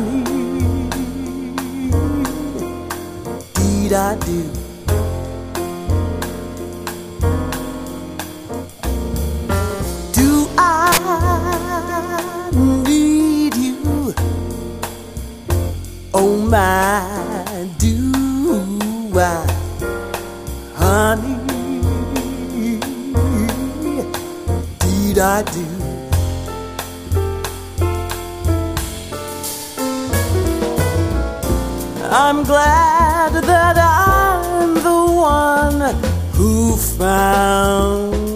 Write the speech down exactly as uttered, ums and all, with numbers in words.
honey, did I do? Do I need you? Oh my, do I, honey, did I do? I'm glad that I'm the one who found